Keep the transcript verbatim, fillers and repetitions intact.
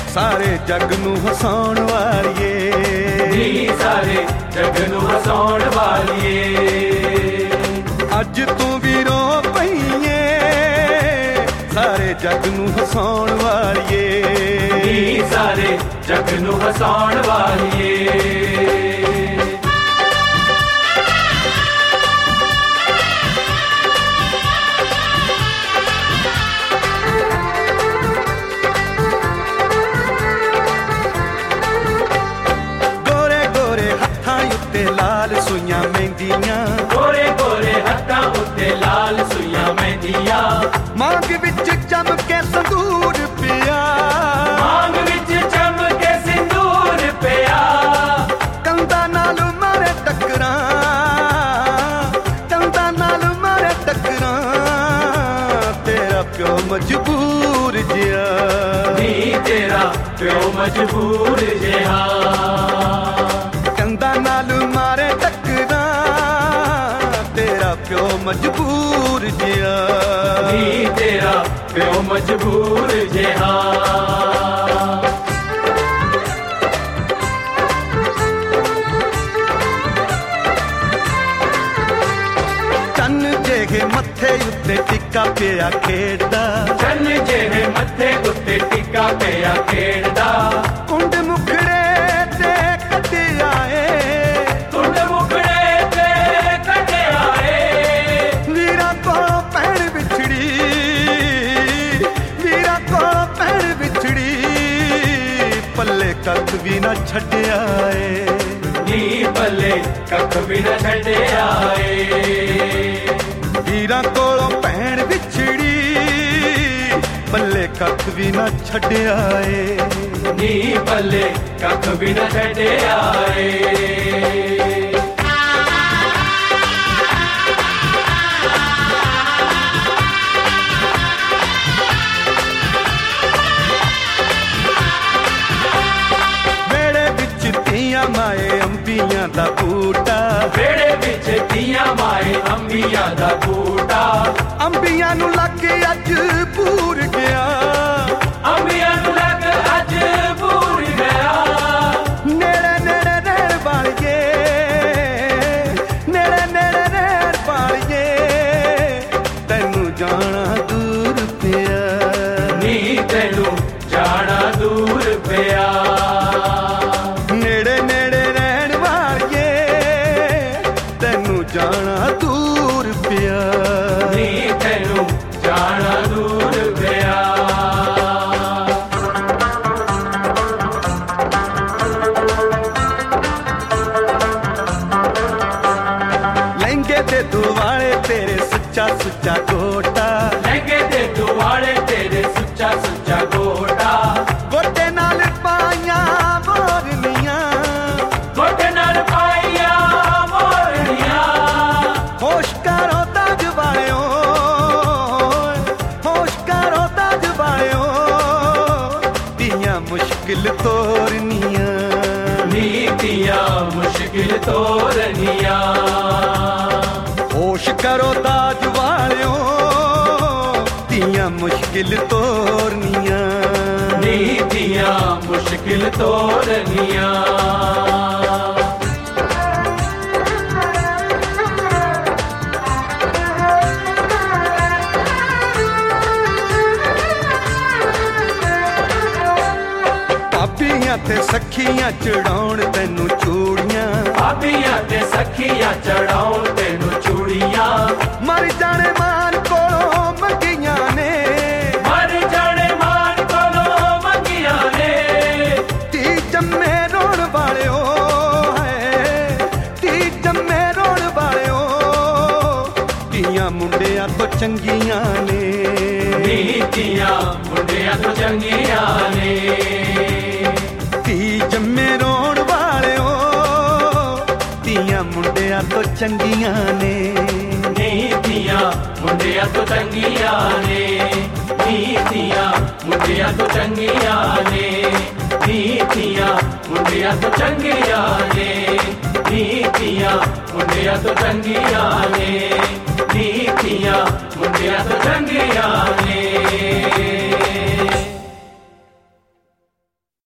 ਸਾਰੇ ਜੱਗ ਨੂੰ ਹਸਾਉਣ ਵਾਲੀਏ, ਨੀ ਸਾਰੇ ਜੱਗ ਨੂੰ ਹਸਾਉਣ ਵਾਲੀਏ। ਅੱਜ ਤੂੰ ਵੀ ਰੋ ਪਈਏ ਸਾਰੇ ਜੱਗ ਨੂੰ ਹਸਾਉਣ ਵਾਲੀਏ, ਨੀ ਸਾਰੇ ਜੱਗ ਨੂੰ ਹਸਾਉਣ ਵਾਲੀਏ। ਲਾਲ ਸੂਈਆਂ ਮਹਿੰਦੀਆਂ, ਗੋਰੇ ਗੋਰੇ ਹੱਥਾਂ ਉੱਤੇ ਲਾਲ ਸੂਈਆਂ ਮਹਿੰਦੀਆਂ। ਮਾਂਗ ਵਿੱਚ ਚਮਕੇ ਸੰਦੂਰ ਪਿਆ, ਮਾਂਗ ਵਿੱਚ ਚਮਕੇ ਸਿੰਦੂਰ ਪਿਆ। ਕੰਧਾਂ ਨਾਲ ਮਾਰੇ ਟੱਕਰਾਂ, ਕੰਧਾਂ ਨਾਲ ਮਾਰੇ ਟੱਕਰਾਂ। ਤੇਰਾ ਪਿਓ ਮਜਬੂਰ ਜਿਹਾ, ਨੀ ਤੇਰਾ ਪਿਓ ਮਜਬੂਰ ਜਿਹਾ। ਕੰਧਾਂ ਨਾਲ ਮਾਰੇ ਟੱਕਰਾਂ, ਤੇਰਾ ਪਿਓ ਮਜਬੂਰ ਜਿਹਾ, ਨੀ ਤੇਰਾ ਪਿਓ ਮਜਬੂਰ ਜਿਹਾ। ਚੰਨ ਜਿਹੇ ਮੱਥੇ ਉੱਤੇ ਟਿੱਕਾ ਪਿਆ ਖੇਡਦਾ, ਚੰਨ ਜਿਹੇ ਮੱਥੇ ਉੱਤੇ ਟਿੱਕਾ ਪਿਆ ਖੇਡਦਾ। ਕੁੰਡ ਮੁਖੜੇ ਤੇ ਕੱਢਿਆ ਏ, ਕੁੰਡ ਮੁਖੜੇ ਤੇ ਕੱਢਿਆ ਏ। ਵੀਰਾਂ ਕੋਲੋਂ ਭੈਣ ਵਿਛੜੀ, ਵੀਰਾਂ ਕੋਲੋਂ ਭੈਣ ਵਿਛੜੀ। ਪੱਲੇ ਕੱਖ ਵੀ ਨਾ ਛੱਡਿਆ ਏ, ਨੀ ਪੱਲੇ ਕੱਖ ਵੀ ਨਾ ਛੱਡਿਆ ਏ। ਵੀਰਾਂ ਕੋਲੋਂ ਭੈਣ ਵਿਛੜੀ, ਪੱਲੇ ਕੱਖ ਵੀ ਨਾ ਛੱਡਿਆ ਏ, ਨੀ ਪੱਲੇ ਕੱਖ ਵੀ ਨਾ ਛੱਡਿਆ ਏ। ਵੇੜੇ ਵਿੱਚ ਤੀਆਂ ਮਾਏ ਅੰਬੀਆਂ ਦਾ ਬੂਟਾ, ਵੇੜੇ ਵਿੱਚ ਤੀਆਂ ਮਾਏ ਅੰਬੀਆਂ ਦਾ ਬੂਟਾ। ਅੰਬੀਆਂ ਨੂੰ ਲੱਗ ਅੱਜ ਪੂਰ ਗਿਆ, ਅੰਬੀਆਂ ਨੂੰ ਲੱਗ ਅੱਜ ਪੂਰ ਗਿਆ। ਨੇੜੇ ਨੇੜੇ ਰਹਿਣ ਵਾਲੀਏ, ਨੇੜੇ ਨੇੜੇ ਰਹਿਣ ਵਾਲੀਏ। ਤੈਨੂੰ ਜਾਣਾ ਦੂਰ ਪਿਆ, ਨੀ ਤੈਨੂੰ ਜਾਣਾ ਦੂਰ ਪਿਆ। ਨੇੜੇ ਨੇੜੇ ਰਹਿਣ ਵਾਲੀਏ, ਤੈਨੂੰ ਜਾਣਾ ਦੂਰ ਪਿਆ, ਨੀ ਤੈਨੂੰ ਜਾਣਾ ਦੂਰ ਪਿਆ। ਲਹਿੰਗੇ ਦੇ ਦੁਆਲੇ ਤੇਰੇ ਸੁੱਚਾ ਸੁੱਚਾ ਗੋਟਾ, ਲਹਿੰਗੇ ਦੇ ਦੁਆਲੇ ਤੇਰੇ ਸੁੱਚਾ ਸੁੱਚਾ ਗੋਟਾ। ਗੋਟੇ ਨਾਲ ਪਾਈਆਂ ਮੋਰਨੀਆਂ, ਗੋਟੇ ਨਾਲ ਪਾਈਆਂ ਮੋਰਨੀਆਂ। ਹੋਸ਼ ਕਰੋ ਤਾਜ ਵਾਲਿਓ, ਹੋਸ਼ ਕਰੋ ਤਾਜ ਵਾਲਿਓ। ਧੀਆਂ ਮੁਸ਼ਕਿਲ ਤੋਰਨੀਆਂ, ਨੀ ਧੀਆਂ ਮੁਸ਼ਕਿਲ ਤੋਰਨੀਆਂ। ਹੋਸ਼ ਕਰੋ ਤਾਜ ਵਾਲਿਓ, ਧੀਆਂ ਮੁਸ਼ਕਿਲ ਤੋਰਨੀਆਂ, ਨੀ ਧੀਆਂ ਮੁਸ਼ਕਿਲ ਤੋਰਨੀਆਂ। ਭਾਬੀਆਂ ਤੇ ਸਖੀਆਂ ਚੜਾਉਣ ਤੈਨੂੰ ਚੂੜੀਆਂ, ਭਾਬੀਆਂ ਤੇ ਸਖੀਆਂ ਚੜਾਉਣ ਤੈਨੂੰ ਚੂੜੀਆਂ। ਮਰ ਜਾਣੇ ਮਾਨ ਕੋਲੋਂ ਮੰਗੀਆਂ ਨੇ, ਮਰ ਜਾਣੇ ਮਾਨ ਕੋਲੋਂ ਮੰਗੀਆਂ ਨੇ। ਧੀ ਜੰਮੇ ਰੋਣ ਵਾਲਿਓ ਹੈ, ਧੀ ਜੰਮੇ ਰੋਣ ਵਾਲਿਓ। ਧੀਆਂ ਮੁੰਡਿਆਂ ਤੋਂ ਚੰਗੀਆਂ ਨੇ, ਨੀ ਧੀਆਂ ਮੁੰਡਿਆਂ ਤੋਂ ਚੰਗੀਆਂ ਨੇ। ਧੀ ਜੰਮੇ ਰੋਣ ਵਾਲਿਓ, ਧੀਆਂ ਮੁੰਡਿਆਂ ਤੋਂ ਚੰਗੀਆਂ ਨੇ, ਨੀ ਧੀਆਂ ਮੁੰਡਿਆਂ ਤੋਂ ਚੰਗੀਆਂ ਨੇ। ਨੀ ਧੀਆਂ ਮੁੰਡਿਆਂ ਤੋਂ ਚੰਗੀਆਂ ਨੇ, ਨੀ ਧੀਆਂ ਮੁੰਡਿਆਂ ਤੋਂ ਚੰਗੀਆਂ ਨੇ। ਨੀ ਧੀਆਂ ਮੁੰਡਿਆਂ ਤੋਂ ਚੰਗੀਆਂ ਨੇ, ਨੀ ਧੀਆਂ ਮੁੰਡਿਆਂ ਤੋਂ ਚੰਗੀਆਂ ਨੇ।